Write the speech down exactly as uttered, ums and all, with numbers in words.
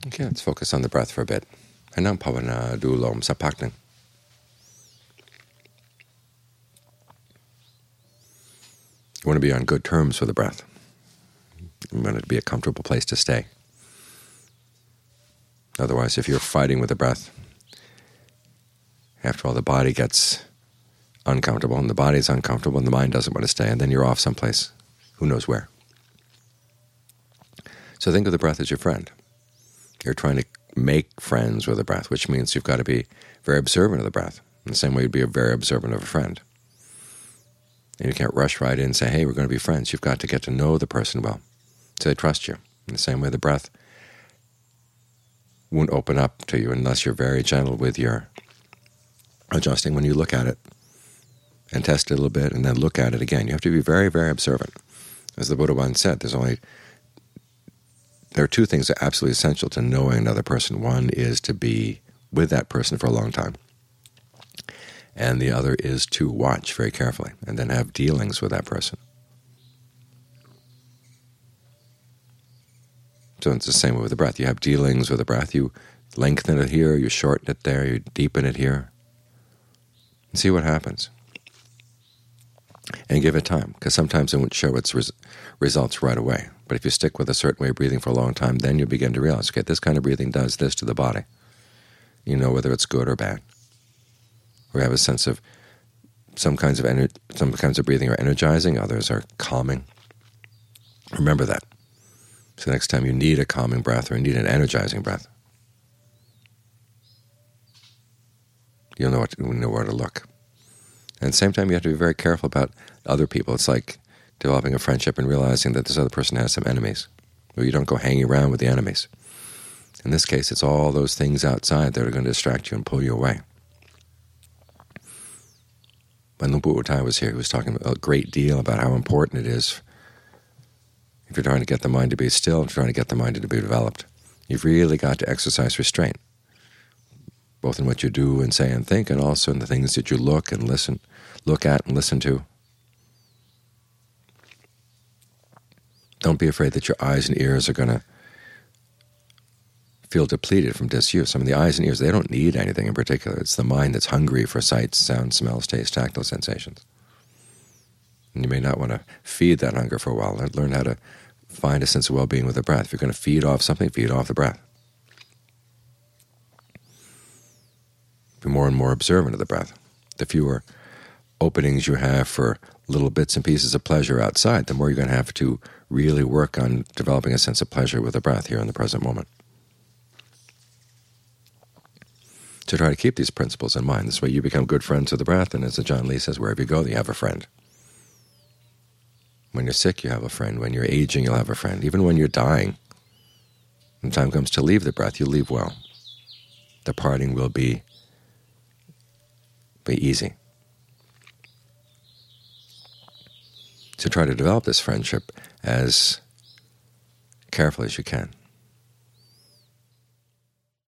Okay, let's focus on the breath for a bit. ให้นั่งภาวนาดูลมสักพักหนึ่ง You want to be on good terms with the breath. You want it to be a comfortable place to stay. Otherwise, if you're fighting with the breath, after all, the body gets uncomfortable, and the body is uncomfortable, and the mind doesn't want to stay, and then you're off someplace, who knows where. So think of the breath as your friend. You're trying to make friends with the breath, which means you've got to be very observant of the breath, in the same way you'd be very observant of a friend. And you can't rush right in and say, hey, we're going to be friends. You've got to get to know the person well, so they trust you. In the same way, the breath won't open up to you unless you're very gentle with your adjusting when you look at it, and test it a little bit, and then look at it again. You have to be very, very observant. As the Buddha once said, there's only there are two things that are absolutely essential to knowing another person. One is to be with that person for a long time, and the other is to watch very carefully, and then have dealings with that person. So it's the same way with the breath. You have dealings with the breath. You lengthen it here, you shorten it there, you deepen it here, and see what happens. And give it time, because sometimes it won't show its res results right away. But if you stick with a certain way of breathing for a long time, then you begin to realize, okay, this kind of breathing does this to the body. You know whether it's good or bad. We have a sense of some kinds of ener some kinds of breathing are energizing, others are calming. Remember that. So next time you need a calming breath or you need an energizing breath, you'll know, what, you'll know where to look. And at the same time, you have to be very careful about other people. It's like developing a friendship and realizing that this other person has some enemies, or you don't go hanging around with the enemies. In this case, it's all those things outside that are going to distract you and pull you away. When Luang Pu Thai was here, he was talking a great deal about how important it is, if you're trying to get the mind to be still, and trying to get the mind to be developed, you've really got to exercise restraint, both in what you do and say and think, and also in the things that you look and listen, look at and listen to. Don't be afraid that your eyes and ears are going to feel depleted from disuse. I mean, the eyes and ears, they don't need anything in particular. It's the mind that's hungry for sights, sounds, smells, tastes, tactile sensations. And you may not want to feed that hunger for a while. Learn how to find a sense of well-being with the breath. If you're going to feed off something, feed off the breath. Be more and more observant of the breath. The fewer openings you have for little bits and pieces of pleasure outside, the more you're going to have to really work on developing a sense of pleasure with the breath here in the present moment. So try to keep these principles in mind. This way you become good friends with the breath, and as Ajaan Lee says, wherever you go, you have a friend. When you're sick, you have a friend. When you're aging, you'll have a friend. Even when you're dying, when the time comes to leave the breath, you leave well. The parting will be, be easy. So try to develop this friendship as carefully as you can.